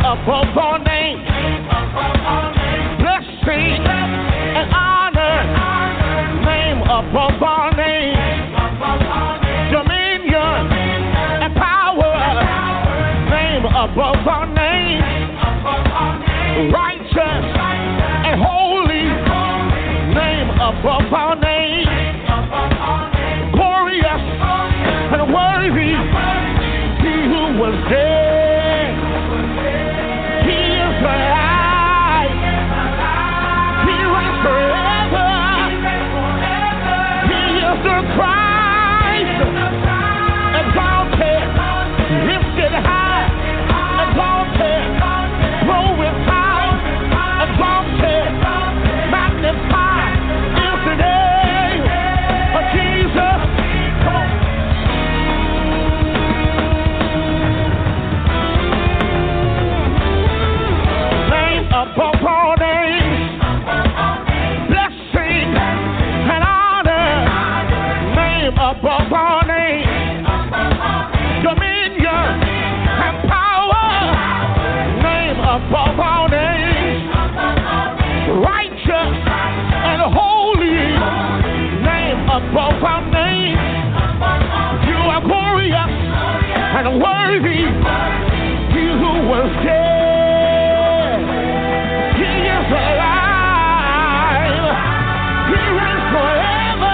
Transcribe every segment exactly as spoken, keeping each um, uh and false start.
above all names. Blessing and honor. Name above all names. Dominion and power. Name above all names. Righteous and holy. Name above all names. Glorious and worthy. He who was dead. He is alive. He reigns forever. He is the Christ. Exalted, lifted high. Exalted, glorified. Exalted, magnified. Is the name of Jesus. Come on. Name above all names. Blessing and honor. Name above all names. Dominion and power. Name above all names. Righteous and holy. Name above all names. You are glorious and worthy. He who was dead. He is alive. He reigns forever.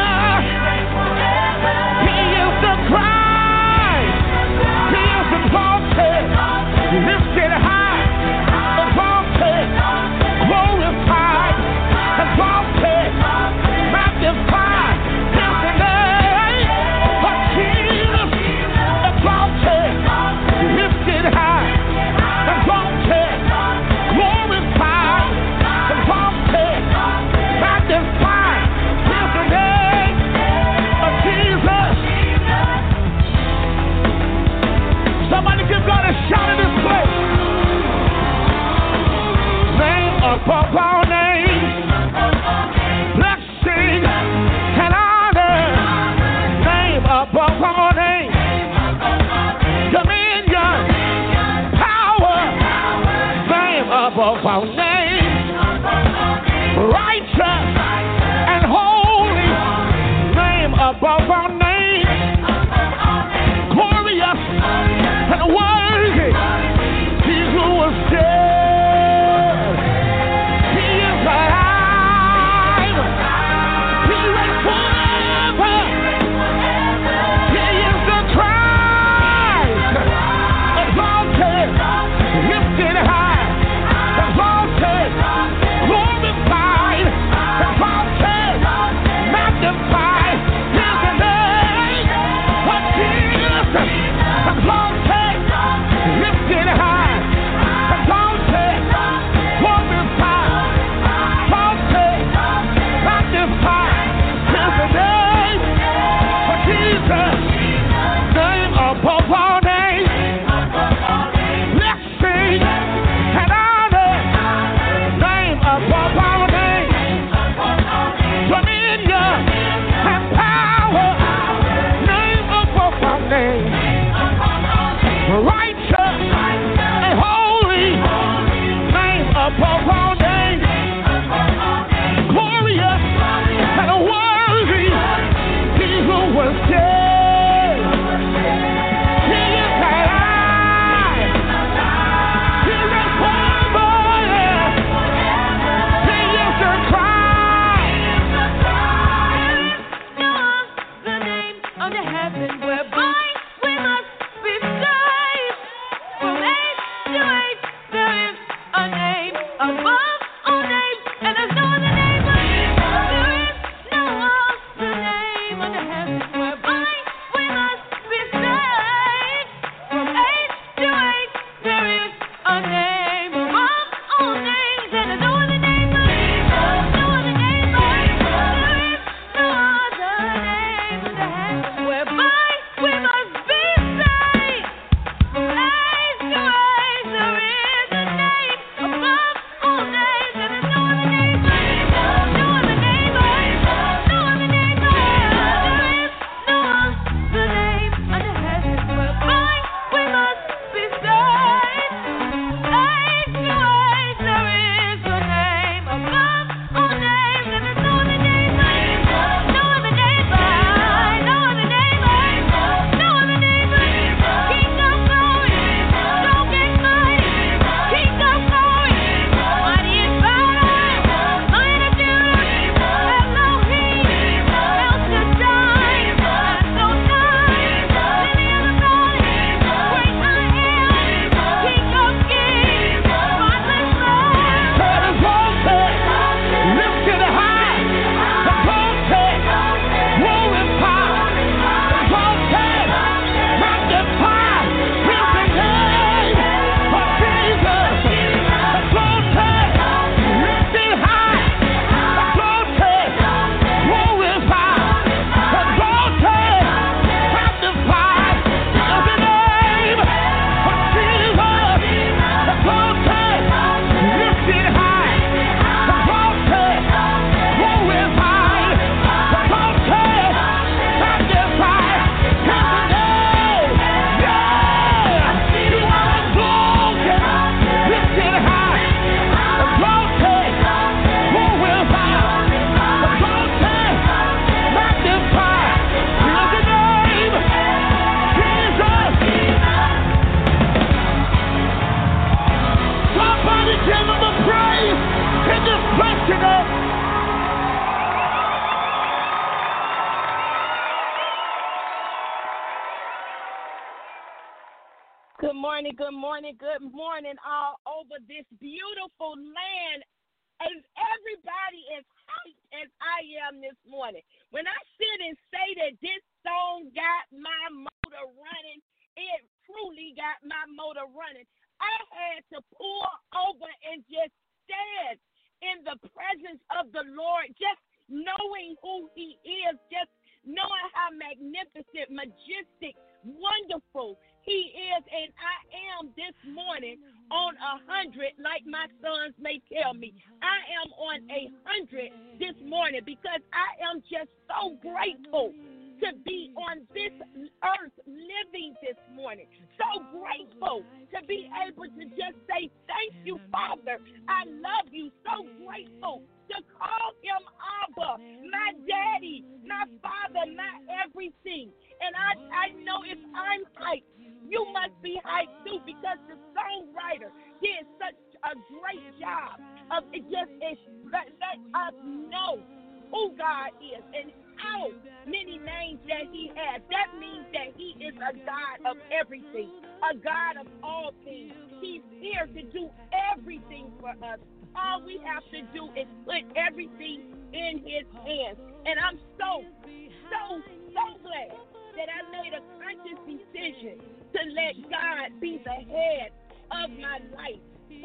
He is the Christ. He is exalted, lifted high, exalted, glorified, exalted, magnified. Is the name of Jesus. Exalted, lifted high, exalted, glorified, exalted, magnified. Is the name of Jesus. Somebody give God a shout in this place. Name above all names. Blessing and honor. Name above all names. Dominion, power. Name above all names. Righteous and holy. Name above all names. Glorious and worthy. He who was dead. He is alive. He reigns forever. He is the Christ. Exalted, lifted high. Exalted. morning, good morning, good morning all over this beautiful land. As everybody is hyped as I am this morning. When I sit and say that this song got my motor running, it truly got my motor running. I had to pull over and just stand in the presence of the Lord, just knowing who he is, just knowing how magnificent, majestic, wonderful he is. And I am this morning on a hundred, like my sons may tell me. I am on a hundred this morning because I am just so grateful to be on this earth living this morning. So grateful to be able to just say thank you, Father. I love you. So grateful to call him Abba, my daddy, my father, my everything. And I, I know if I'm hyped, you must be hyped too, because the songwriter did such a great job of it just let, let us know who God is and how many names that he has. That means that he is a God of everything, a God of all things. He's here to do everything for us. All we have to do is put everything in his hands. And I'm so, so, so glad that I made a conscious decision to let God be the head of my life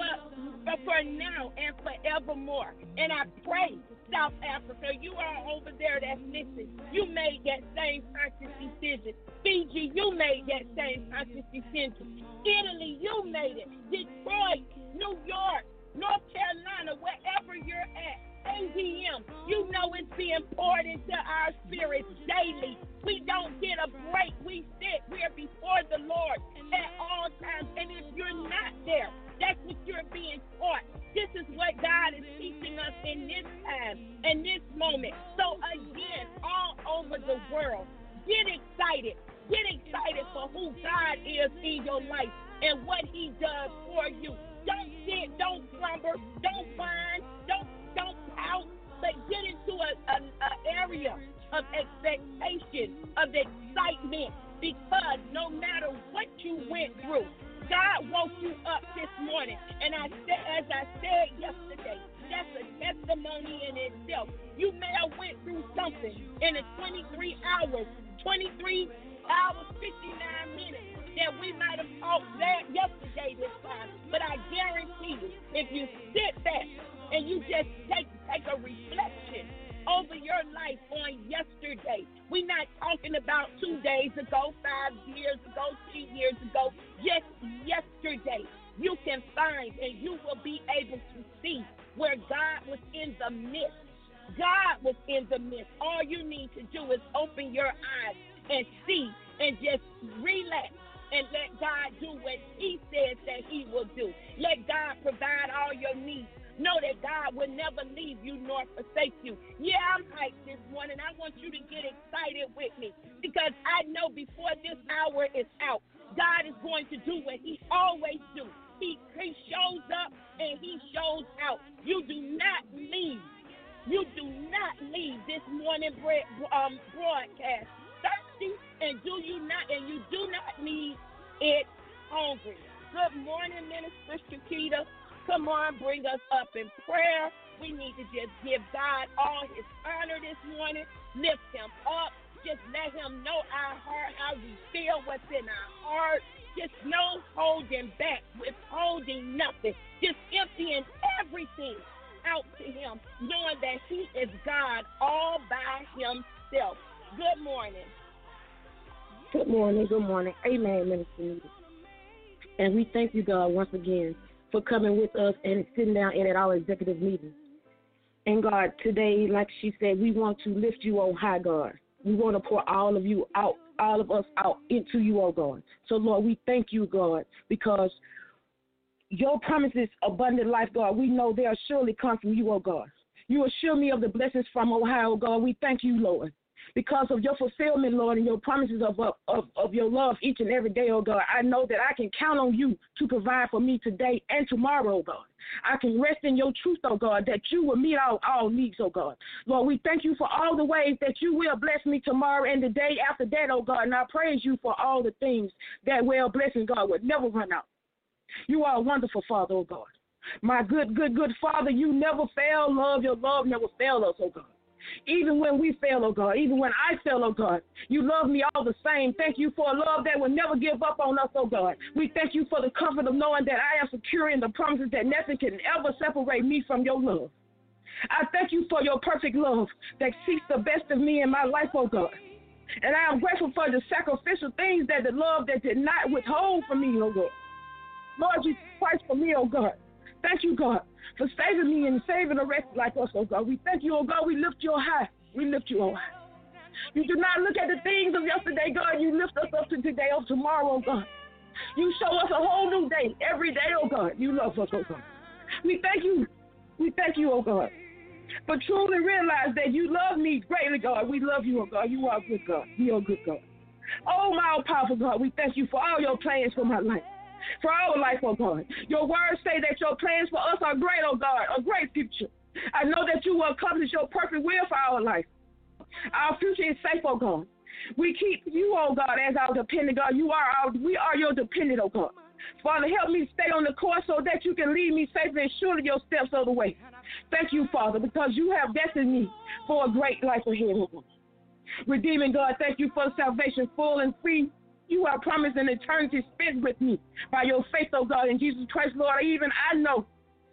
for, for now and forevermore. And I pray, South Africa, you are over there that's listening. You made that same conscious decision. Fiji, you made that same conscious decision. Italy, you made it. Detroit, New York, North Carolina, wherever you're at, A D M, you know it's being poured into our spirits daily. We don't get a break. We sit, we're before the Lord at all times. And if you're not there, that's what you're being taught. This is what God is teaching us in this time and this moment. So again, all over the world, get excited. Get excited for who God is in your life and what he does for you. Don't sit, don't slumber, don't whine, don't don't pout, but get into a, a, a area of expectation, of excitement, because no matter what you went through, God woke you up this morning. And I said, as I said yesterday, that's a testimony in itself. You may have went through something in the twenty-three hours, twenty-three hours, fifty-nine minutes. That we might have talked that yesterday this time, but I guarantee you, if you sit back and you just take take a reflection over your life on yesterday, we're not talking about two days ago, five years ago, three years ago, just yesterday, you can find and you will be able to see where God was in the midst. God was in the midst. All you need to do is open your eyes and see and just relax. And let God do what he says that he will do. Let God provide all your needs. Know that God will never leave you nor forsake you. Yeah, I'm hyped this morning. I want you to get excited with me because I know before this hour is out, God is going to do what he always do. He, he shows up and he shows out. You do not leave. You do not leave this morning bread, um, broadcast thirsty, and do you not, and you do not need it hungry. Good morning, Minister Shakita. Come on, bring us up in prayer. We need to just give God all his honor this morning. Lift him up. Just let him know our heart, how we feel, what's in our heart. Just no holding back, withholding nothing. Just emptying everything out to him, knowing that he is God all by himself. Good morning. Good morning, good morning. Amen, Minister Nita. And we thank you, God, once again for coming with us and sitting down in at our executive meeting. And God, today, like she said, we want to lift you on high, God. We want to pour all of you out, all of us out into you, oh God. So, Lord, we thank you, God, because your promises, abundant life, God, we know they'll surely come from you, oh God. You assure me of the blessings from Ohio, God. We thank you, Lord. because of your fulfillment, Lord, and your promises of, of, of your love each and every day, oh God. I know that I can count on you to provide for me today and tomorrow, oh God. I can rest in your truth, oh God, that you will meet all, all needs, oh God. Lord, we thank you for all the ways that you will bless me tomorrow and the day after that, oh God, and I praise you for all the things that well blessing, God, would never run out. You are a wonderful Father, oh God. My good, good, good Father, you never fail, love. Your love never failed us, oh God. Even when we fail, oh God, even when I fail, oh God, you love me all the same. Thank you for a love that will never give up on us, oh God. We thank you for the comfort of knowing that I am secure in the promises that nothing can ever separate me from your love. I thank you for your perfect love that seeks the best of me in my life, oh God. And I am grateful for the sacrificial things that the love that did not withhold from me, oh God. Lord, you Christ for me, oh God. Thank you, God, for saving me and saving the rest like us, oh God. We thank you, oh God. We lift you high. We lift you on high. You do not look at the things of yesterday, God. You lift us up to today, oh tomorrow, oh God. You show us a whole new day every day, oh God. You love us, oh God. We thank you. We thank you, oh God. But truly realize that you love me greatly, God. We love you, oh God. You are a good God. You are a good God. Oh, my all-powerful God, we thank you for all your plans for my life. For our life, oh God. Your words say that your plans for us are great, oh God, a great future. I know that you will accomplish your perfect will for our life. Our future is safe, oh God. We keep you, oh God, as our dependent God. You are our, we are your dependent, oh God. Father, help me stay on the course so that you can lead me safely and surely your steps of the way. Thank you, Father, because you have destined me for a great life ahead, oh God. Redeeming God, thank you for salvation full and free. You are promised an eternity spent with me by your faith, oh God, in Jesus Christ, Lord. Even I know.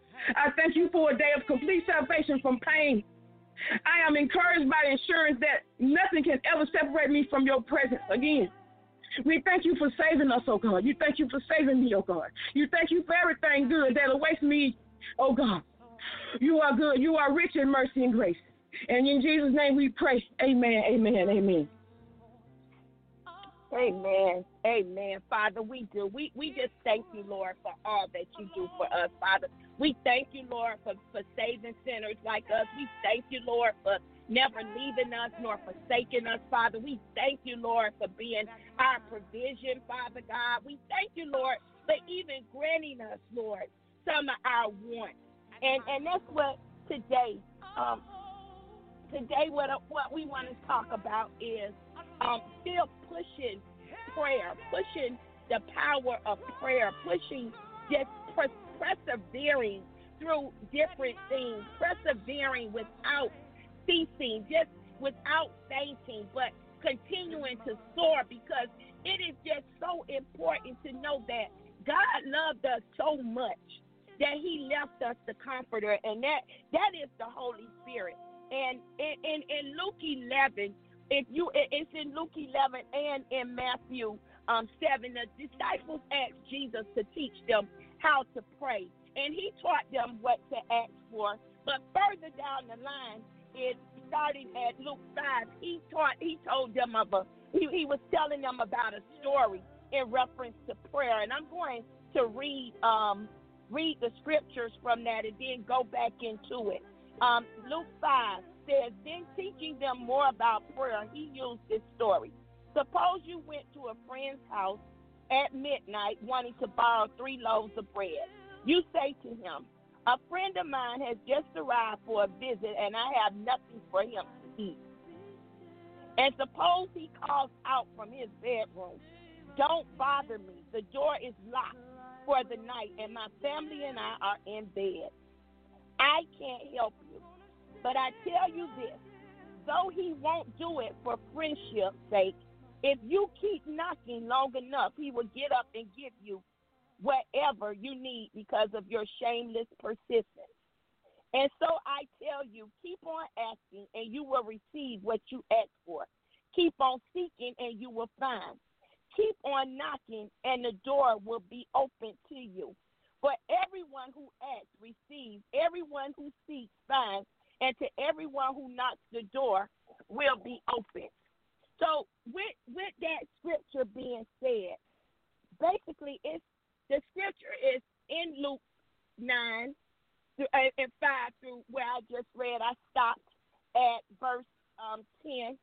I thank you for a day of complete salvation from pain. I am encouraged by the assurance that nothing can ever separate me from your presence again. We thank you for saving us, oh God. You thank you for saving me, oh God. You thank you for everything good that awaits me, oh God. You are good. You are rich in mercy and grace. And in Jesus' name we pray. Amen, amen, amen. Amen. Amen. Father, we do. We we just thank you, Lord, for all that you do for us, Father. We thank you, Lord, for, for saving sinners like us. We thank you, Lord, for never leaving us nor forsaking us, Father. We thank you, Lord, for being our provision, Father God. We thank you, Lord, for even granting us, Lord, some of our wants. And and that's what today, um, today what what we want to talk about is um, still pushing prayer, pushing the power of prayer, pushing just pers- persevering through different things, persevering without ceasing, just without fainting, but continuing to soar, because it is just so important to know that God loved us so much that he left us the comforter, and that that is the Holy Spirit. And in, in, in Luke eleven, if you it's in Luke eleven and in Matthew um, seven, the disciples asked Jesus to teach them how to pray, and he taught them what to ask for. But further down the line, it starting at Luke five, he taught he told them of a he, he was telling them about a story in reference to prayer, and I'm going to read um read the scriptures from that and then go back into it. Um, Luke five says, then teaching them more about prayer, he used this story. Suppose you went to a friend's house at midnight wanting to borrow three loaves of bread. You say to him, a friend of mine has just arrived for a visit and I have nothing for him to eat. And suppose he calls out from his bedroom, don't bother me, the door is locked for the night and my family and I are in bed. I can't help you. But I tell you this, though he won't do it for friendship's sake, if you keep knocking long enough, he will get up and give you whatever you need because of your shameless persistence. And so I tell you, keep on asking and you will receive what you ask for. Keep on seeking and you will find. Keep on knocking and the door will be open to you. For everyone who asks receives, everyone who seeks finds, and to everyone who knocks the door will be open. So with with that scripture being said, basically it's the scripture is in Luke nine and five through where I just read. I stopped at verse um, ten.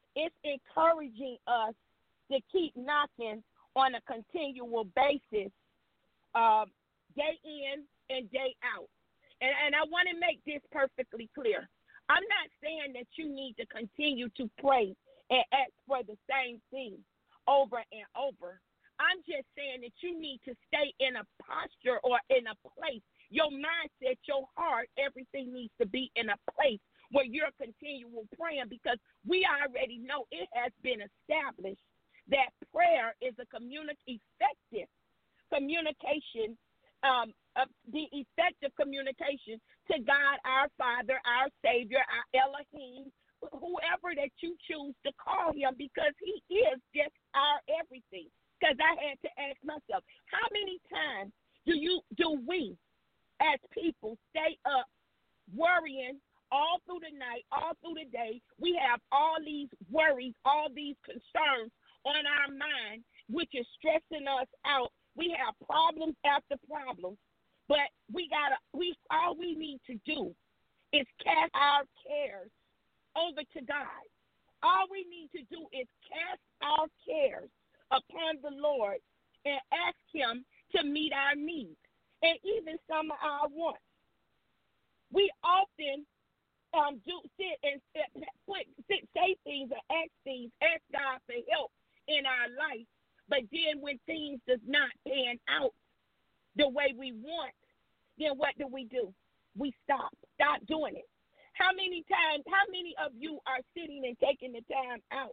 it's encouraging us to keep knocking on a continual basis, um, day in and day out. And, and I want to make this perfectly clear. I'm not saying that you need to continue to pray and ask for the same thing over and over. I'm just saying that you need to stay in a posture or in a place. Your mindset, your heart, everything needs to be in a place where you're continual praying, because we already know it has been established that prayer is a communi- effective communication, um, uh, the effective communication to God, our Father, our Savior, our Elohim, whoever that you choose to call him, because he is just our everything. Because I had to ask myself, how many times do you do we as people stay up worrying all through the night, all through the day? We have all these worries, all these concerns on our mind, which is stressing us out. We have problems after problems, but we gotta we all we need to do is cast our cares over to God. All we need to do is cast our cares upon the Lord and ask him to meet our needs and even some of our wants. We often um, do sit and put, sit, say things or ask things, ask God for help in our life, but then when things does not pan out the way we want, then what do we do? We stop, stop doing it. How many times, how many of you are sitting and taking the time out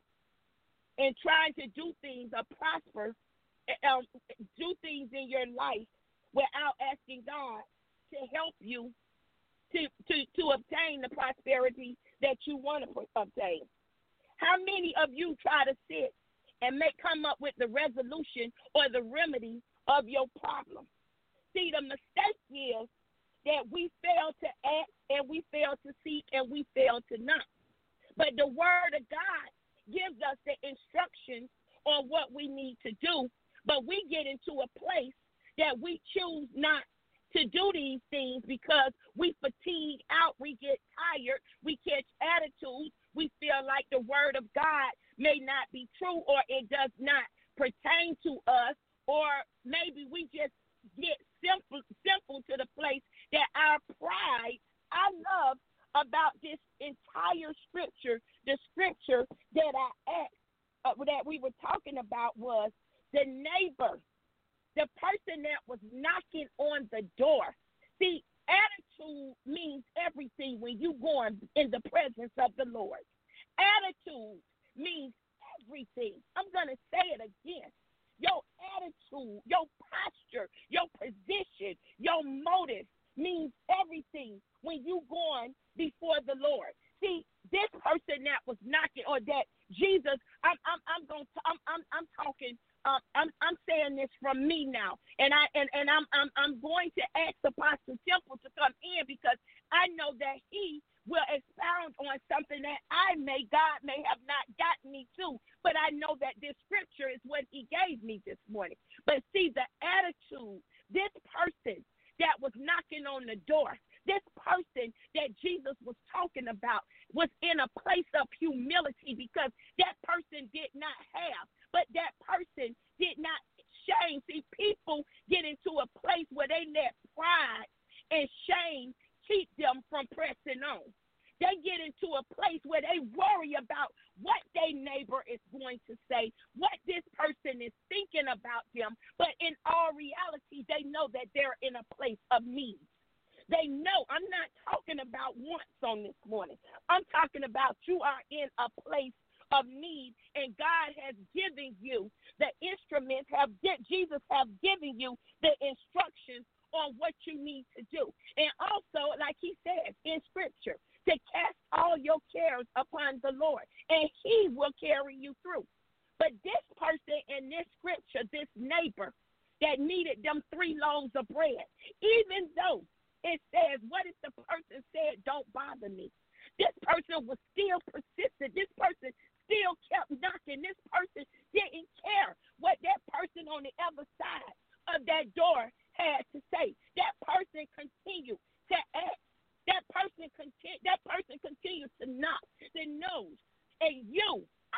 and trying to do things or prosper, um, do things in your life without asking God to help you to, to, to obtain the prosperity that you want to obtain? How many of you try to sit and make come up with the resolution or the remedy of your problem? See, the mistake is that we fail to act and we fail to seek and we fail to knock. But the word of God gives us the instructions on what we need to do, but we get into a place that we choose not to do these things because we fatigue out, we get tired, we catch attitudes, we feel like the word of God may not be true or it does not pertain to us, or maybe we just get simple, simple to the place that our pride, I love about this entire scripture, the scripture that I asked, uh, that we were talking about was the neighbor, the person that was knocking on the door. See, attitude means everything when you go in the presence of the Lord. Attitude means everything. I'm going to say it again. Your attitude, your posture, your position, your motive means everything when you going before the Lord. See, this person that was knocking, or that Jesus, I'm I'm I'm going to I'm I'm I'm talking um, I'm I'm saying this from me now, and I and, and I'm I'm I'm going to ask Apostle Temple to come in, because I know that he will expound on something that I may God may have not gotten me to, but I know that this scripture is what he gave me this morning. But see, the attitude, this person that was knocking on the door, this person that Jesus was talking about was in a place of humility, because that person did not have, but that person did not shame. See, people get into a place where they let pride and shame keep them from pressing on. They get into a place where they worry about what their neighbor is going to say, what this person is thinking about them. But in all reality, they know that they're in a place of need. They know. I'm not talking about wants on this morning. I'm talking about you are in a place of need, and God has given you the instruments, have Jesus have given you the instructions on what you need to do. And also, like he says in scripture, to cast all your cares upon the Lord, and he will carry you through. But this person in this scripture, this neighbor that needed them three loaves of bread, even though it says, what if the person said, don't bother me? This person was still persistent. This person still kept knocking. This person didn't care what that person on the other side of that door had to say. That person continued to act. That person continue, that person continues to knock the nose. And you,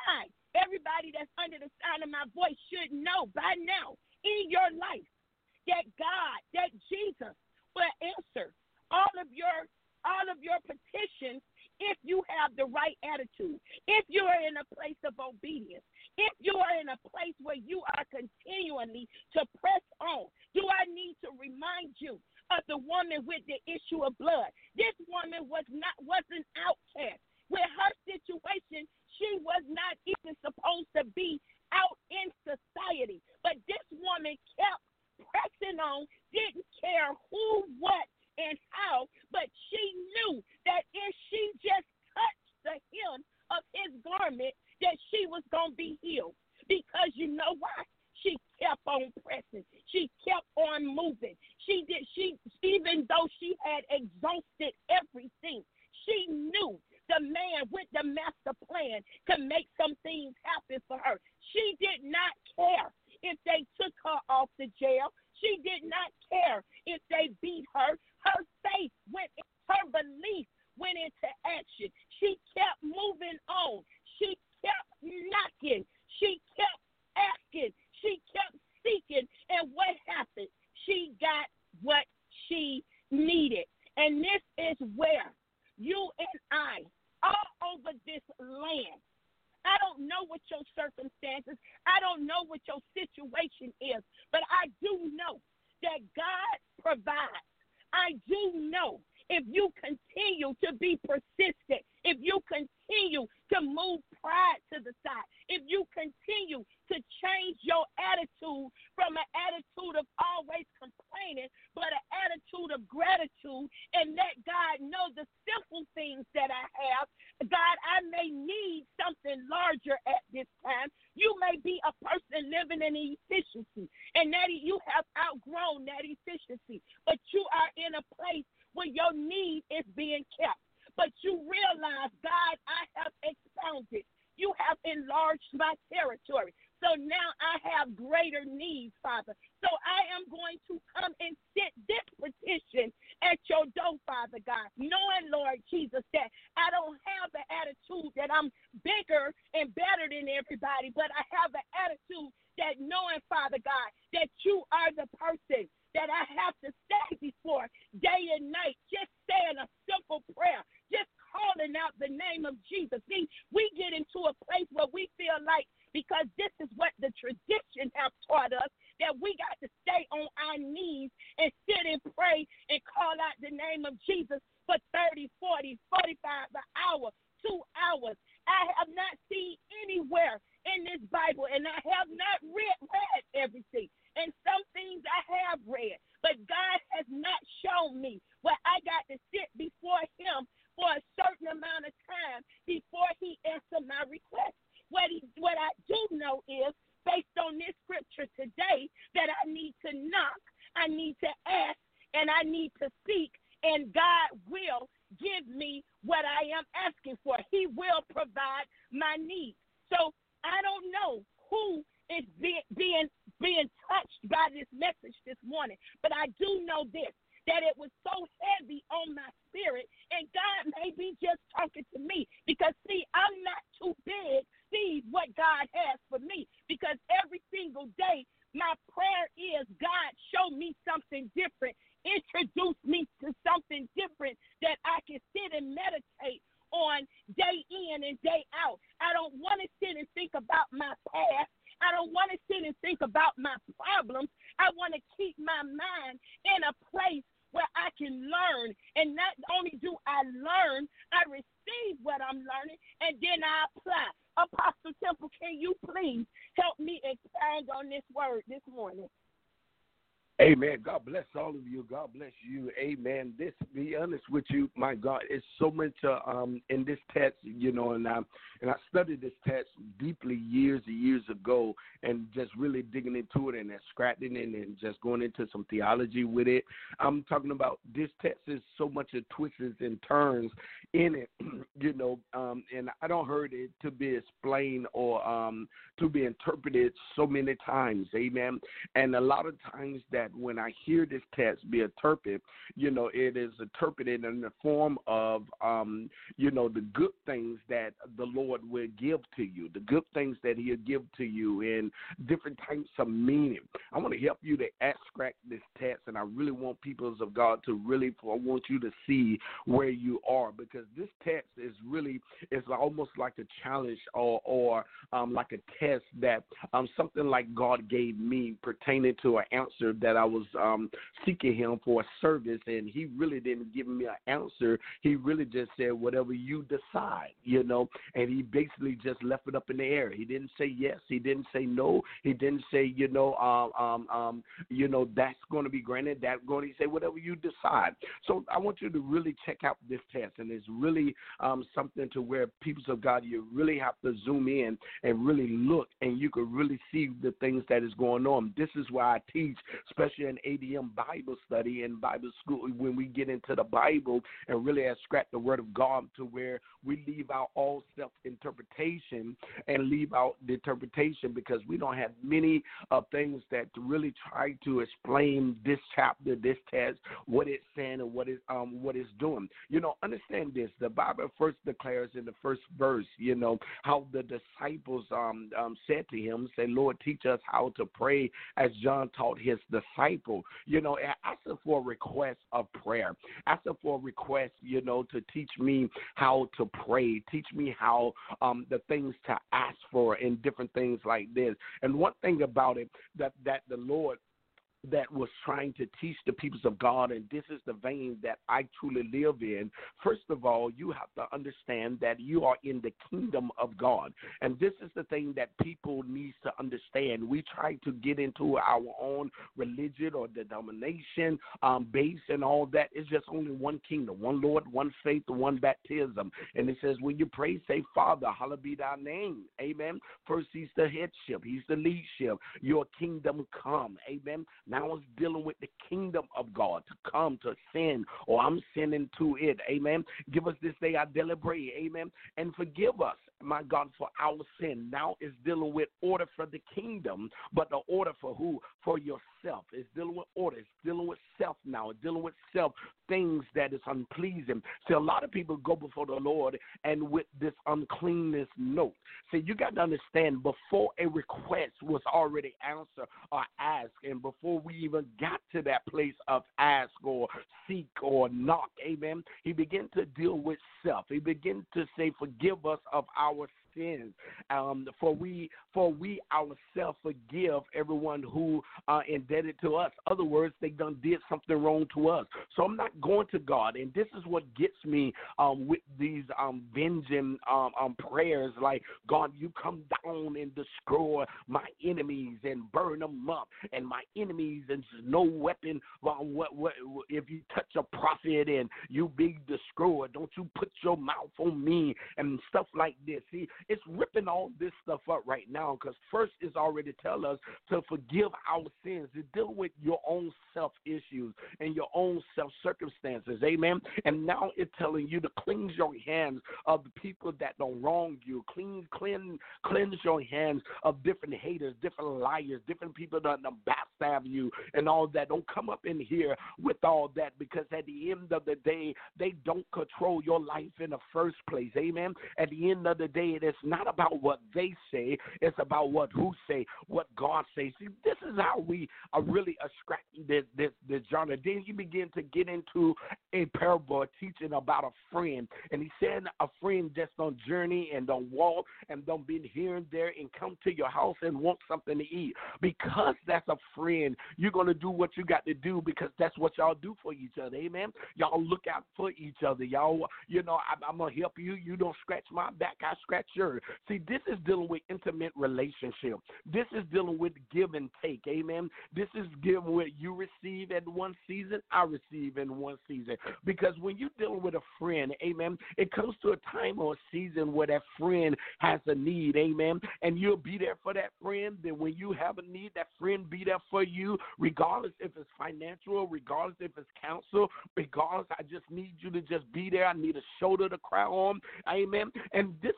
I, everybody that's under the sound of my voice should know by now in your life that God, that Jesus will answer all of your all of your petitions if you have the right attitude, if you are in a place of obedience, if you are in a place where you are continually to press on. Do I need to remind you of the woman with the issue of blood? This woman was not was an outcast. With her situation, she was not even supposed to be out in society. But this woman kept pressing on, didn't care who, what, and how, but she knew that if she just touched the hem of his garment, that she was going to be healed. Because you know why? She kept on pressing. She kept on moving. She did. She even though she had exhausted everything, she knew the man with the master plan could make some things happen for her. She did not care if they took her off the jail. She did not care if they beat her. Her faith went, her belief went into action. She kept moving on. She kept knocking. She kept asking. She kept seeking. And what happened? She got what she needed. And this is where you and I, all over this land, I don't know what your circumstances, I don't know what your situation is, but I do know that God provides. I do know if you continue to be persistent, if you continue to move pride to the side, if you continue to change your attitude from an attitude of always complaining, but an attitude of gratitude, and let God know the simple things that I have. God, I may need something larger at this time. You may be a person living in efficiency, and that you have outgrown that efficiency, but you are in a place where your need is being kept. But you realize, God, I have expounded. You have enlarged my territory. So now I have greater needs, Father. So I am going to come and sit this petition at your door, Father God, knowing, Lord Jesus, that I don't have the attitude that I'm bigger and better than everybody, but I have the attitude that knowing, Father God, that you are the person that I have to stand before day and night, just saying a simple prayer, just calling out the name of Jesus. See, we get into a place where we feel like, because this is what the tradition have taught us, that we got to stay on our knees and sit and pray and call out the name of Jesus for thirty, forty, forty-five, an hour, two hours. I have not seen anywhere in this Bible, and I have not read, read everything. And some things I have read, but God has not shown me where I got to sit before him for a certain amount of time before he answered my request. What, he, what I do know is, based on this scripture today, that I need to knock, I need to ask, and I need to seek, and God will give me what I am asking for. He will provide my needs. So I don't know who is being, being, being touched by this message this morning, but I do know this, that it was so heavy on my spirit, and God may be just talking to me, because, see, I'm not too big to see what God has for me, because every single day my prayer is, God, show me something different, introduce me to something different that I can sit and meditate on day in and day out. I don't want to sit and think about my past. I don't want to sit and think about my problems. I want to keep my mind in a place where I can learn. And not only do I learn, I receive what I'm learning, and then I apply. Apostle Temple, can you please help me expound on this word this morning? Amen. God bless all of you. God bless you. Amen. This, to be honest with you, my God, it's so much uh, um, in this text, you know, and I, and I studied this text deeply years and years ago, and just really digging into it and scratching it and just going into some theology with it. I'm talking about this text is so much of twists and turns in it, you know, um, and I don't heard it to be explained or um, to be interpreted so many times. Amen. And a lot of times that that when I hear this text be interpreted, you know, it is interpreted in the form of, um, you know, the good things that the Lord will give to you, the good things that he'll give to you in different types of meaning. I want to help you to extract this text, and I really want people of God to really, I want you to see where you are, because this text is really, it's almost like a challenge or, or um, like a test that um, something like God gave me pertaining to an answer that I was um, seeking him for a service, and he really didn't give me an answer. He really just said, whatever you decide, you know, and he basically just left it up in the air. He didn't say yes. He didn't say no. He didn't say, you know, um, um, um, you know, that's going to be granted. That's going to say whatever you decide. So I want you to really check out this test, and it's really um, something to where people of God, you really have to zoom in and really look, and you can really see the things that is going on. This is why I teach, especially in A D M Bible study and Bible school, when we get into the Bible and really extract the Word of God, to where we leave out all self-interpretation and leave out the interpretation, because we don't have many uh, things that really try to explain this chapter, this text, what it's saying and what it um what it's doing. You know, understand this. The Bible first declares in the first verse, you know, how the disciples um, um said to him, say, Lord, teach us how to pray as John taught his disciple. You know, ask them for a request of prayer. Ask them for a request, you know, to teach me how to pray. Teach me how um the things to ask for and different things like this. And one thing about it that that the Lord that was trying to teach the people of God, and this is the vein that I truly live in. First of all, you have to understand that you are in the kingdom of God, and this is the thing that people need to understand. We try to get into our own religion or denomination um, base and all that. It's just only one kingdom, one Lord, one faith, one baptism. And it says when you pray, say, Father, hallowed be thy name. Amen. First, he's the headship. He's the leadership. Your kingdom come. Amen. Now it's dealing with the kingdom of God to come to sin, or I'm sinning to it. Amen. Give us this day our daily bread. Amen. And forgive us, my God, for our sin. Now it's dealing with order for the kingdom, but the order for who? For yourself. It's dealing with order. It's dealing with self now. It's dealing with self, things that is unpleasing. See, a lot of people go before the Lord and with this uncleanness note. See, you got to understand, before a request was already answered or asked, and before we even got to that place of ask or seek or knock, amen, he began to deal with self. He began to say, forgive us of our sins. Um, for we, for we ourselves forgive everyone who are indebted to us. Other words, they done did something wrong to us. So I'm not going to God, and this is what gets me um, with these um, venging um, um, prayers, like, God, you come down and destroy my enemies and burn them up, and my enemies, and no weapon. Well, what, what, if you touch a prophet and you be destroyed, don't you put your mouth on me and stuff like this. See, it's ripping all this stuff up right now, because first it's already tell us to forgive our sins. It's dealing with your own self issues and your own self circumstances. Amen. And now it's telling you to cleanse your hands of the people that don't wrong you. Clean, cleanse, cleanse your hands of different haters, different liars, different people that backstab you and all that. Don't come up in here with all that, because at the end of the day, they don't control your life in the first place. Amen. At the end of the day, it's not about what they say. It's about what who say, what God says. See, this is how we are really extracting this, this, this genre. Then you begin to get into a parable teaching about a friend. And he said a friend just on journey and don't walk and don't be here and there and come to your house and want something to eat. Because that's a friend, you're going to do what you got to do, because that's what y'all do for each other. Amen. Y'all look out for each other. Y'all, you know, I, I'm going to help you. You don't scratch my back, I scratch yours. See, this is dealing with intimate relationship. This is dealing with give and take. Amen. This is giving what you receive in one season, I receive in one season. Because when you're dealing with a friend, amen, it comes to a time or a season where that friend has a need, amen, and you'll be there for that friend. Then when you have a need, that friend be there for you, regardless if it's financial, regardless if it's counsel, regardless, I just need you to just be there. I need a shoulder to cry on, amen. And this is what the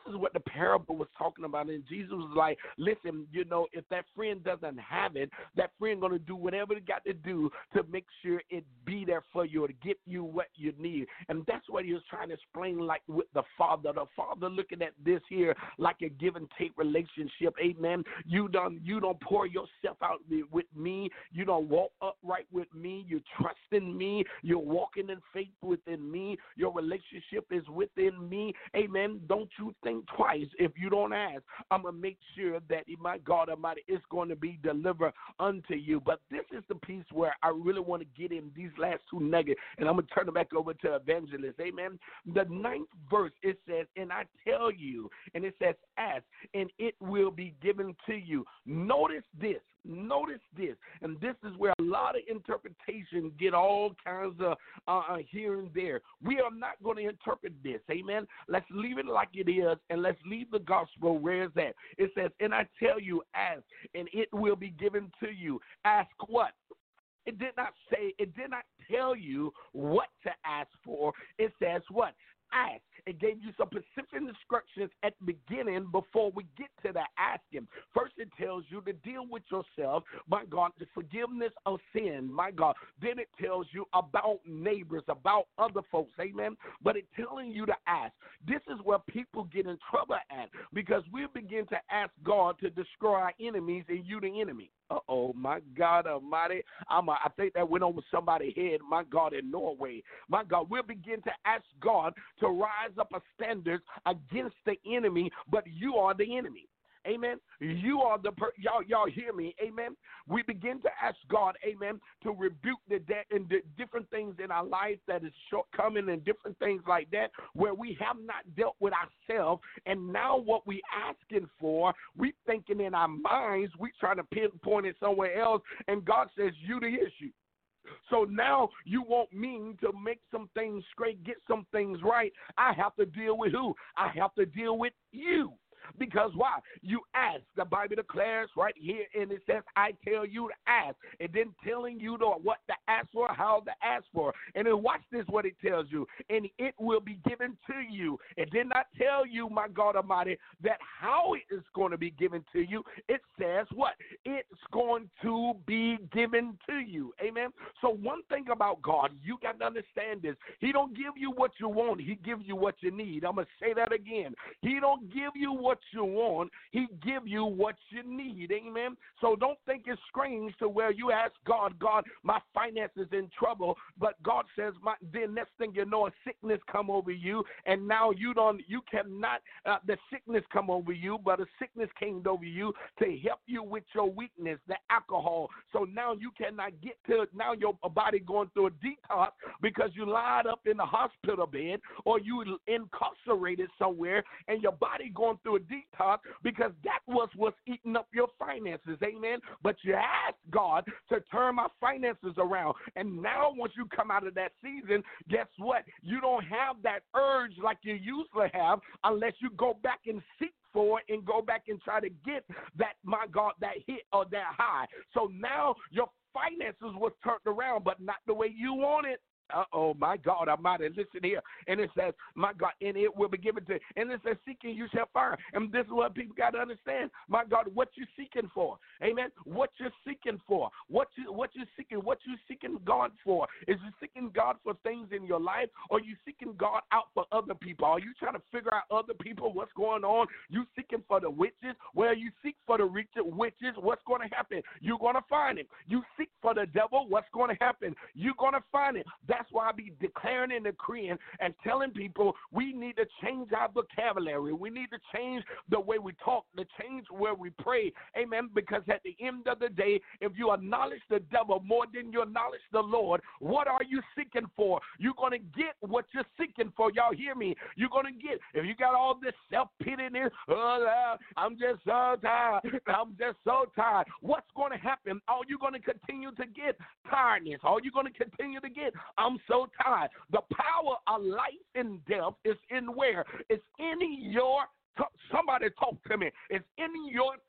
parable was talking about. And Jesus was like, listen, you know, if that friend doesn't have it, that friend going to do whatever they got to do to make sure it be there for you or to get you what you need. And that's what he was trying to explain, like with the Father. The Father looking at this here like a give and take relationship. Amen. You don't, you don't pour yourself out with me. You don't walk upright with me. You trust in me. You're walking in faith within me. Your relationship is within me. Amen. Don't you think twice. If you don't ask, I'm going to make sure that, my God Almighty, it's going to be delivered unto you. But this is the piece where I really want to get in these last two nuggets, and I'm going to turn it back over to Evangelist. Amen. The ninth verse, it says, and I tell you, and it says, ask, and it will be given to you. Notice this. Notice this, and this is where a lot of interpretation get all kinds of uh, here and there. We are not going to interpret this, amen? Let's leave it like it is, and let's leave the gospel where it's at. It says, and I tell you, ask, and it will be given to you. Ask what? It did not say, it did not tell you what to ask for. It says what? Ask. It gave you some specific instructions at the beginning before we get to the asking. First, it tells you to deal with yourself, my God, the forgiveness of sin, my God. Then it tells you about neighbors, about other folks, amen. But it's telling you to ask. This is where people get in trouble at, because we begin to ask God to destroy our enemies, and you the enemy. Uh-oh, my God Almighty. I'm a, I think that went over somebody's head, my God, in Norway. My God, we'll begin to ask God to rise up a standard against the enemy, but you are the enemy. Amen. You are the per- y'all. Y'all hear me? Amen. We begin to ask God, amen, to rebuke the debt and the different things in our life that is shortcoming and different things like that, where we have not dealt with ourselves, and now what we asking for, we thinking in our minds, we trying to pinpoint it somewhere else, and God says, you the issue. So now you want me to make some things straight, get some things right. I have to deal with who? I have to deal with you. Because why? You ask. The Bible declares right here, and it says, I tell you to ask. It then telling you to what to ask for, how to ask for. And then watch this, what it tells you. And it will be given to you. It did not tell you, my God Almighty, that how it is going to be given to you. It says what? It's going to be given to you. Amen? So one thing about God, you got to understand this. He don't give you what you want. He gives you what you need. I'm going to say that again. He don't give you what you want, he give you what you need. Amen. So don't think it's strange to where you ask God, God, my finances in trouble, but God says, my, then next thing you know, a sickness come over you, and now you don't, you cannot, uh, the sickness come over you, but a sickness came over you to help you with your weakness, the alcohol. So now you cannot get to, now your body going through a detox because you lied up in the hospital bed, or you incarcerated somewhere, and your body going through a detox because that was what's eating up your finances, amen. But you asked God to turn my finances around, and now once you come out of that season, guess what? You don't have that urge like you used to have unless you go back and seek for it and go back and try to get that, my God, that hit or that high. So now your finances was turned around, but not the way you want it. Uh-oh, my God, I might have listened here. And it says, my God, and it will be given to, and it says, seeking you shall find. And this is what people got to understand. My God, what you seeking for. Amen. What you're seeking for. What you what you seeking, what you seeking God for. Is you seeking God for things in your life, or you seeking God out for other people? Are you trying to figure out other people, what's going on? You seeking for the witches? Well, you seek for the witches, what's going to happen? You're going to find it. You seek for the devil, what's going to happen? You're going to find it. That's That's why I be declaring and decreeing and telling people we need to change our vocabulary. We need to change the way we talk, to change where we pray. Amen. Because at the end of the day, if you acknowledge the devil more than you acknowledge the Lord, what are you seeking for? You're going to get what you're seeking for. Y'all hear me? You're going to get, if you got all this self-pityness, oh, I'm just so tired. I'm just so tired. What's going to happen? Are you going to continue to get tiredness? Are you going to continue to get, I'm so tired? The power of life and death is in where? It's in your, somebody talk to me. It's in your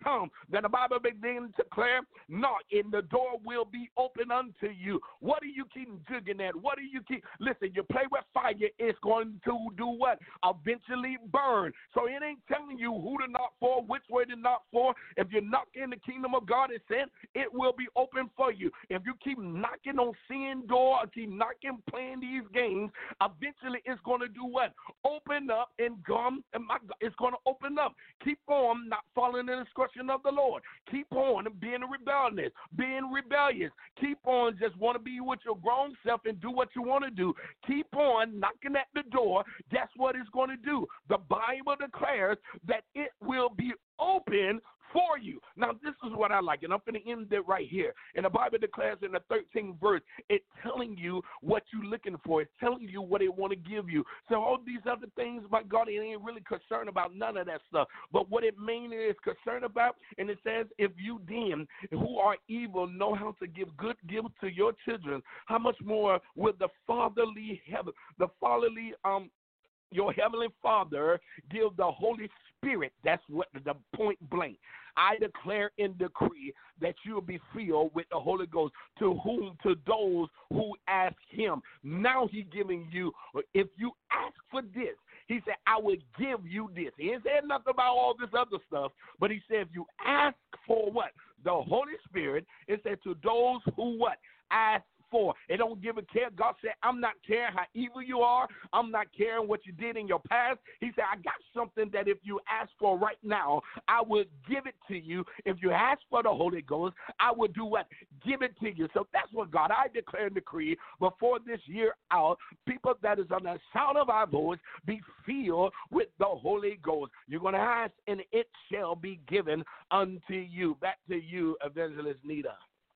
tongue, then the Bible begins to declare, knock, and the door will be open unto you. What do you keep jigging at? What do you keep? Listen, you play with fire, it's going to do what? Eventually burn. So it ain't telling you who to knock for, which way to knock for. If you knock in the kingdom of God, it said it will be open for you. If you keep knocking on sin door, or keep knocking, playing these games, eventually it's going to do what? Open up and come, and my God, it's going to open up. Keep on not following the instruction of the Lord. Keep on being rebellious, being rebellious. Keep on just want to be with your grown self and do what you want to do. Keep on knocking at the door. That's what it's going to do. The Bible declares that it will be open for you. Now, this is what I like, and I'm going to end it right here. And the Bible declares in the thirteenth verse, it's telling you what you're looking for. It's telling you what it want to give you. So all these other things, my God, it ain't really concerned about none of that stuff. But what it mainly is concerned about, and it says, if you then, who are evil, know how to give good gifts to your children, how much more will the fatherly heaven, the fatherly um your heavenly Father give the Holy Spirit? That's what the point blank. I declare and decree that you will be filled with the Holy Ghost, to whom, to those who ask him. Now he's giving you, if you ask for this, he said, I will give you this. He ain't said nothing about all this other stuff, but he said, if you ask for what? The Holy Spirit, it said to those who what? Ask for. It don't give a care. God said, I'm not caring how evil you are. I'm not caring what you did in your past. He said, I got something that if you ask for right now, I will give it to you. If you ask for the Holy Ghost, I will do what? Give it to you. So that's what God, I declare and decree before this year out, people that is on the sound of our voice be filled with the Holy Ghost. You're going to ask, and it shall be given unto you. Back to you, Evangelist Nita.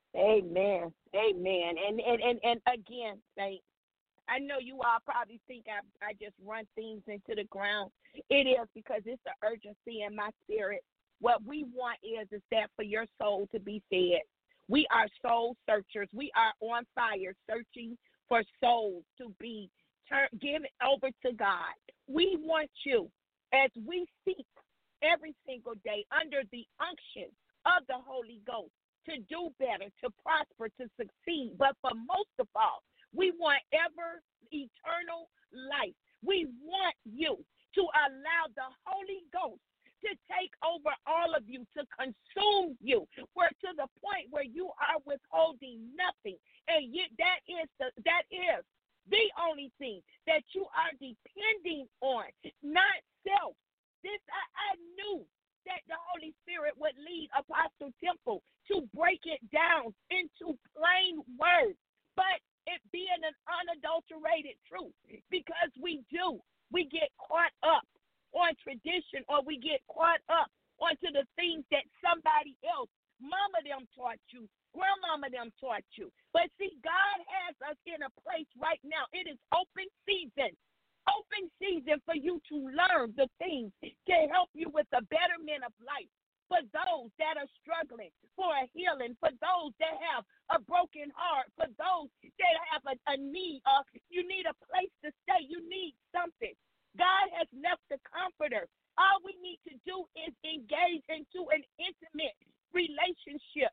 Amen. Amen. And and, and, and again, saints, I know you all probably think I, I just run things into the ground. It is because it's the urgency in my spirit. What we want is, is that for your soul to be fed. We are soul searchers. We are on fire searching for souls to be turn, given over to God. We want you, as we seek every single day under the unction of the Holy Ghost, to do better, to prosper, to succeed. But for most of all, we want ever eternal life. We want you to allow the Holy Ghost to take over all of you, to consume you, where to the point where you are withholding nothing. And yet that is the that is the only thing that you are depending on, not self. This I, I knew that the Holy Spirit would lead Apostle Temple to break it down into plain words, but it being an unadulterated truth, because we do. We get caught up on tradition, or we get caught up onto the things that somebody else, mama them taught you, grandmama them taught you. But see, God has us in a place right now. It is open season. Open season for you to learn the things to help you with the betterment of life. For those that are struggling for a healing, for those that have a broken heart, for those that have a, a need, uh, you need a place to stay, you need something. God has left the comforter. All we need to do is engage into an intimate relationship.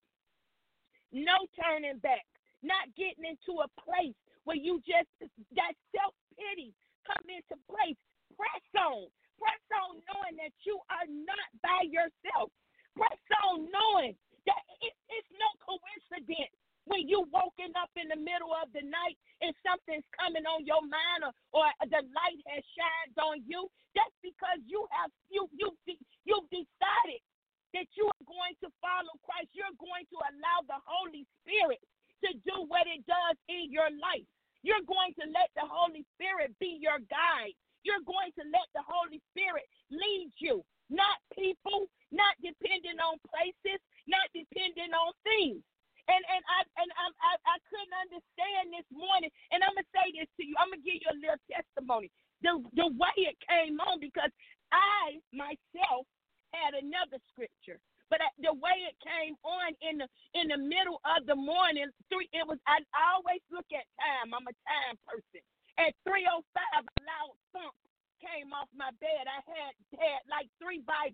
No turning back. Not getting into a place where you just, that self-pity come into place. Press on. Press on knowing that you are not by yourself. Press on knowing that it, it's no coincidence when you woken up in the middle of the night and something's coming on your mind, or, or the light has shined on you. That's because you have you you you've decided that you are going to follow Christ. You're going to allow the Holy Spirit to do what it does in your life. You're going to let the Holy Spirit be your guide. You're going to let the Holy Spirit lead you, not people, not depending on places, not depending on things. And and I and I I, I couldn't understand this morning. And I'm gonna say this to you. I'm gonna give you a little testimony. The the way it came on, because I myself had another scripture. But the way it came on in the in the middle of the morning, three it was. I, I always look at time. I'm a time person. At three oh five, a loud thump came off my bed. I had had like three Bibles,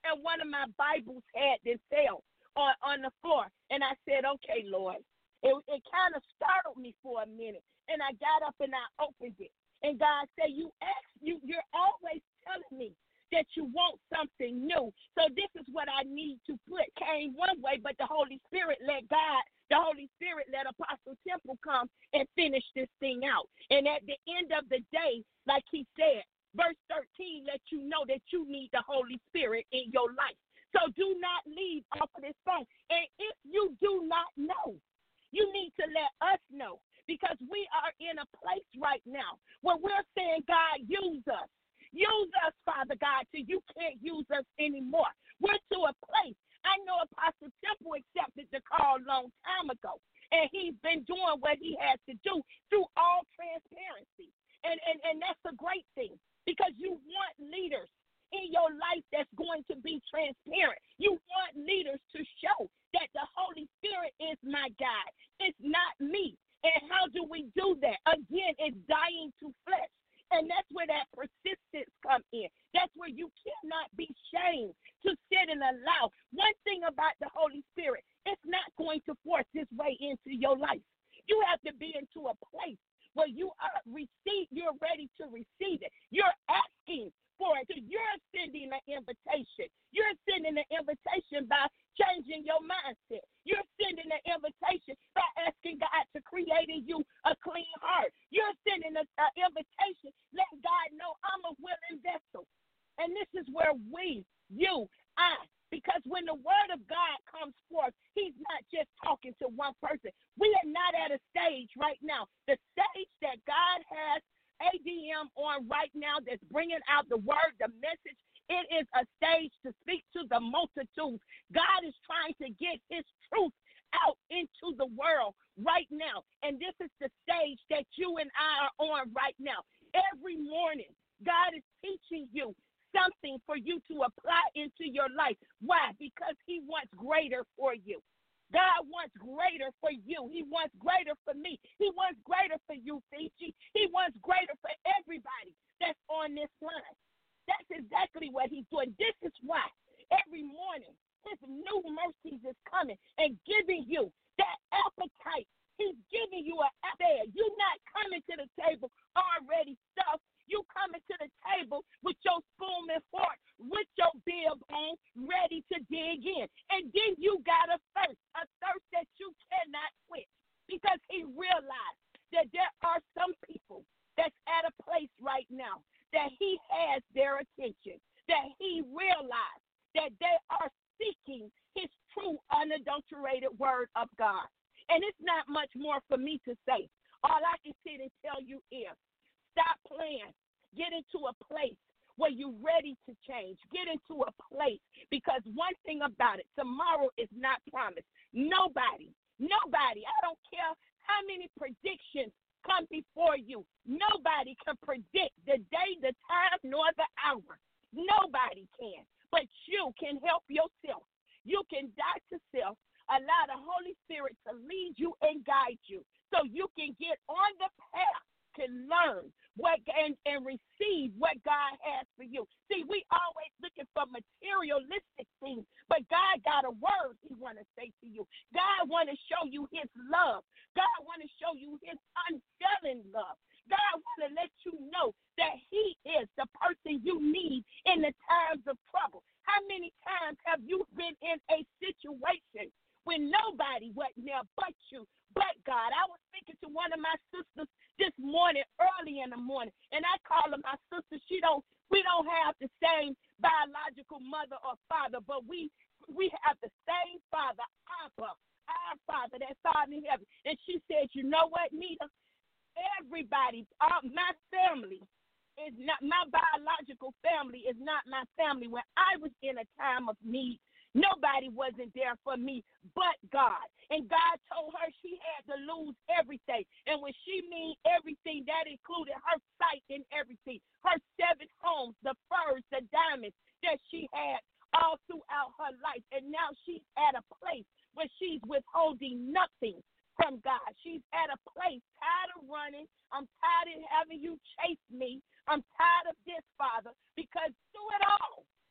and one of my Bibles had this fell on, on the floor. And I said, okay, Lord. It, it kind of startled me for a minute. And I got up and I opened it. And God said, you ask, you, you're always telling me that you want something new. So this is what I need to put. Came one way, but the Holy Spirit let God, the Holy Spirit let Apostle Temple come and finish this thing out. And at the end of the day, like he said, verse thirteen lets you know that you need the Holy Spirit in your life. So do not leave off of this phone. And if you do not know, you need to let us know, because we are in a place right now where we're saying, God, use us. Use us, Father God, till you can't use us anymore. We're to a place. I know Apostle Temple accepted the call a long time ago, and he's been doing what he has to do through all transparency. And, and, and that's a great thing, because you want leaders in your life that's going to be transparent. You want leaders to show that the Holy Spirit is my guide. It's not me. And how do we do that? Again, it's dying to flesh. And that's where that persistence comes in. That's where you cannot be shamed to sit and allow. One thing about the Holy Spirit, it's not going to force its way into your life. You have to be into a place where you are receive, you're ready to receive it. You're asking for it. So you're sending an invitation. You're sending an invitation by changing your mindset. You're sending an invitation by asking God to create in you a clean heart. You're sending an invitation, letting God know I'm a willing vessel. And this is where we, you, I, because when the word of God comes forth, he's not just talking to one person. We are not at a stage right now. The stage that God has A D M on right now that's bringing out the word, the message, it is a stage to speak to the multitudes. God is trying to get his truth out into the world right now. And this is the stage that you and I are on right now. Every morning, God is teaching you something for you to apply into your life. Why? Because he wants greater for you. God wants greater for you. He wants greater for me. He wants greater for you, Fiji. He wants greater for everybody that's on this line. That's exactly what he's doing. This is why every morning his new mercies is coming and giving you that appetite. He's giving you an appetite. You're not coming to the table already stuffed. You coming to the table with your spoon and fork, with your bib on, ready to dig in. And then you got a thirst, a thirst that you cannot quit, because he realized that there are some people that's at a place right now that he has their attention, that he realized that they are seeking his true, unadulterated word of God. And it's not much more for me to say. All I can sit and tell you is, stop playing. Get into a place where you're ready to change. Get into a place, because one thing about it, tomorrow is not promised. Nobody, nobody, I don't care how many predictions come before you, nobody can predict the day, the time, nor the hour. Nobody can. But you can help yourself. You can die to self. Allow the Holy Spirit to lead you and guide you so you can get on the path to learn what and, and receive what God has for you. See, we always looking for materialistic things, but God got a word he want to say to you. God want to show you his love. God want to show you his unfailing love. God want to let you know that he is the person you need in the times of trouble. How many times have you been in a situation when nobody wasn't there but you, but God? I was speaking to one of my sisters this morning, early in the morning, and I call her my sister. She don't, we don't have the same biological mother or father, but we we have the same Father, Abba, our Father that's out in heaven. And she said, you know what, Nita? Everybody, uh, my family is not, my biological family is not my family. When I was in a time of need, nobody wasn't there for me but God. And God told her she had to lose everything. And when she mean everything, that included her sight and everything, her seven homes, the furs, the diamonds that she had all throughout her life. And now she's at a place where she's withholding nothing from God. She's at a place, tired of running. I'm tired of having you chase me. I'm tired of this, Father, because through it all,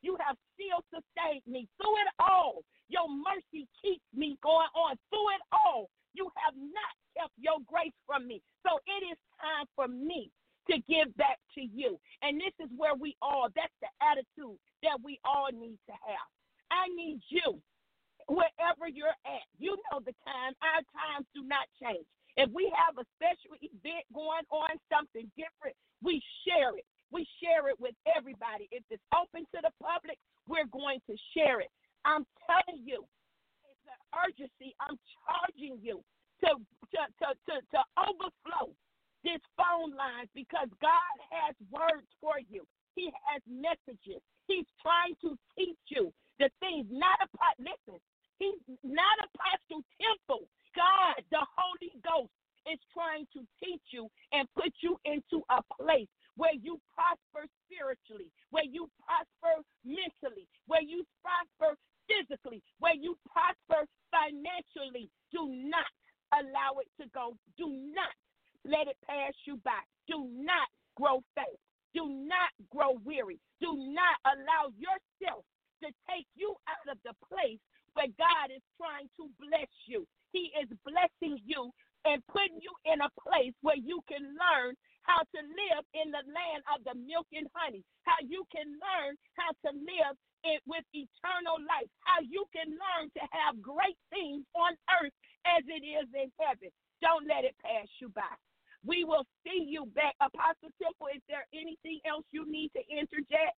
You have still sustained me through it all. Your mercy keeps me going on through it all. You have not kept your grace from me. So it is time for me to give back to you. And this is where we all, that's the attitude that we all need to have. I need you wherever you're at. You know the time. Our times do not change. If we have a special event going on, something different, we share it. We share it with everybody. If it's open to the public, we're going to share it. I'm telling you, it's an urgency. I'm charging you to, to, to, to, to overflow this phone lines because God has words for you. He has messages. He's trying to teach you the things, not a, listen, he's not Apostle Temple. God, the Holy Ghost, is trying to teach you and put you into a place where you prosper spiritually, where you prosper mentally, where you prosper physically, where you prosper financially. Do not allow it to go. Do not let it pass you by. Do not grow faint. Do not grow weary. Do not allow yourself to take you out of the place where God is trying to bless you. He is blessing you and putting you in a place where you can learn how to live in the land of the milk and honey, how you can learn how to live it with eternal life, how you can learn to have great things on earth as it is in heaven. Don't let it pass you by. We will see you back. Apostle Temple, is there anything else you need to interject?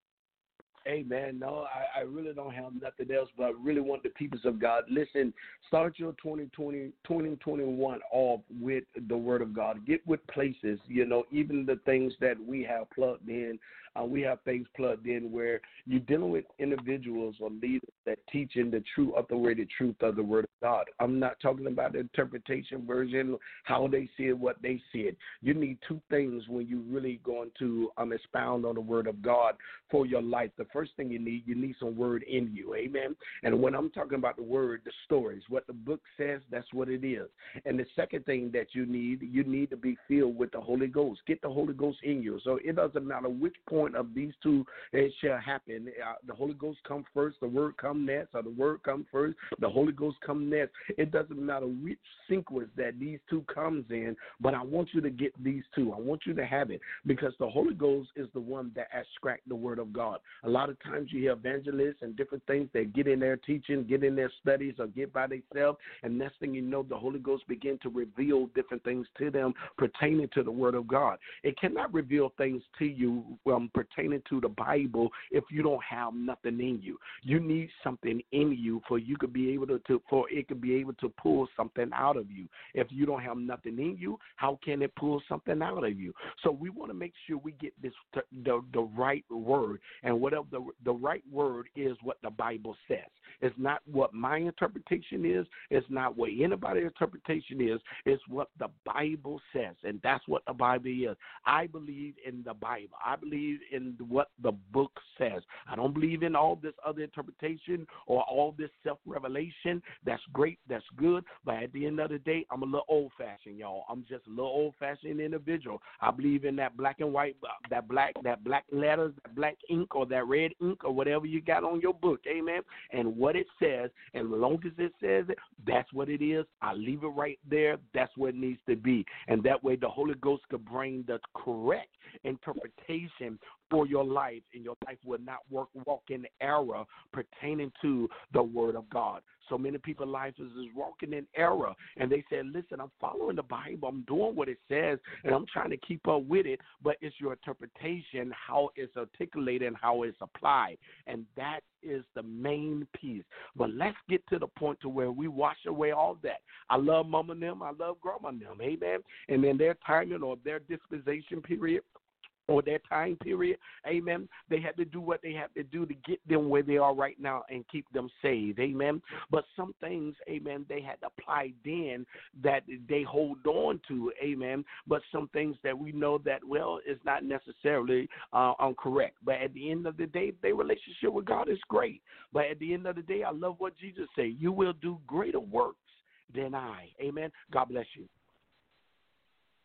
Amen. No, I, I really don't have nothing else, but I really want the people of God. Listen, start your twenty twenty, twenty twenty-one off with the Word of God. Get with places, you know, even the things that we have plugged in. Uh, we have things plugged in where you're dealing with individuals or leaders that teaching the true, authoritative truth of the Word of God. I'm not talking about the interpretation version, how they see it, what they see it. You need two things when you're really going to um, expound on the Word of God for your life. The first thing you need, you need some Word in you, amen? And when I'm talking about the Word, the stories, what the book says, that's what it is. And the second thing that you need, you need to be filled with the Holy Ghost. Get the Holy Ghost in you. So it doesn't matter which point of these two it shall happen. Uh, the Holy Ghost come first, the Word come next, or the Word come first, the Holy Ghost come next. It doesn't matter which sequence that these two comes in, but I want you to get these two. I want you to have it because the Holy Ghost is the one that extract the Word of God. A lot of times you hear evangelists and different things that get in their teaching, get in their studies, or get by themselves, and next thing you know, the Holy Ghost begin to reveal different things to them pertaining to the Word of God. It cannot reveal things to you um, pertaining to the Bible if you don't have nothing in you. You need something in you for you could be able to, to for it could be able to pull something out of you. If you don't have nothing in you, how can it pull something out of you? So we want to make sure we get this the the right word, and whatever the the right word is, what the Bible says. It's not what my interpretation is. It's not what anybody's interpretation is. It's what the Bible says, and that's what the Bible is. I believe in the Bible. I believe in what the book says. I don't believe in all this other interpretation or all this self-revelation. That's great. That's good. But at the end of the day, I'm a little old-fashioned, y'all. I'm just a little old-fashioned individual. I believe in that black and white, that black, that black letters, that black ink or that red ink or whatever you got on your book. Amen. And what it says, and as long as it says it, that's what it is. I leave it right there. That's what it needs to be. And that way the Holy Ghost could bring the correct interpretation for your life, and your life will not work, walk in error pertaining to the Word of God. So many people's lives is, is walking in error, and they say, listen, I'm following the Bible, I'm doing what it says, and I'm trying to keep up with it, but it's your interpretation, how it's articulated and how it's applied, and that is the main piece. But let's get to the point to where we wash away all that. I love mama and them, I love grandma and them, amen, and in their timing or their dispensation period, or their time period, amen, they had to do what they had to do to get them where they are right now and keep them saved, amen. But some things, amen, they had applied then that they hold on to, amen, but some things that we know that, well, is not necessarily uh, correct. But at the end of the day, their relationship with God is great. But at the end of the day, I love what Jesus said, you will do greater works than I, amen. God bless you.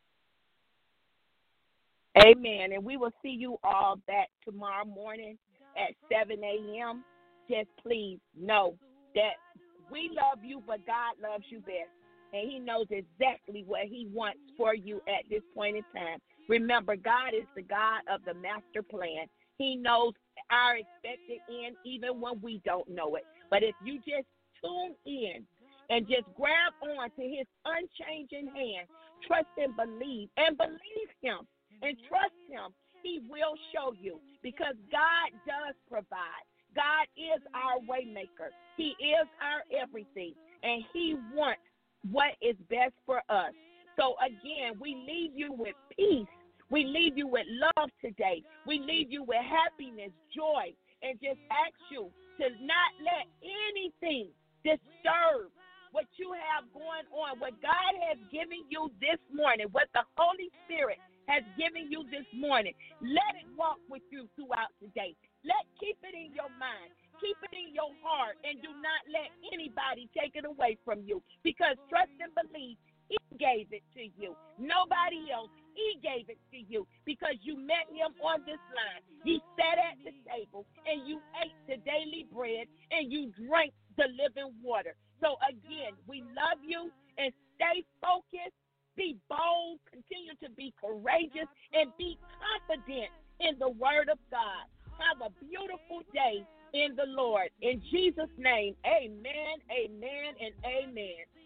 Amen. And we will see you all back tomorrow morning at seven a.m., just please know that we love you, but God loves you best. And he knows exactly what he wants for you at this point in time. Remember, God is the God of the master plan. He knows our expected end even when we don't know it. But if you just tune in and just grab on to his unchanging hand, trust and believe, and believe him and trust him, he will show you, because God does provide. God is our way maker. He is our everything, and he wants what is best for us. So again, we leave you with peace. We leave you with love today. We leave you with happiness, joy, and just ask you to not let anything disturb what you have going on, what God has given you this morning, what the Holy Spirit has given you this morning. Let it walk with you throughout the day. Let keep it in your mind. Keep it in your heart, and do not let anybody take it away from you, because trust and believe, he gave it to you. Nobody else. He gave it to you because you met him on this line. He sat at the table, and you ate the daily bread, and you drank the living water. So again, we love you, and stay focused, be bold, continue to be courageous, and be confident in the word of God. Have a beautiful day in the Lord. In Jesus' name, amen, amen, and amen.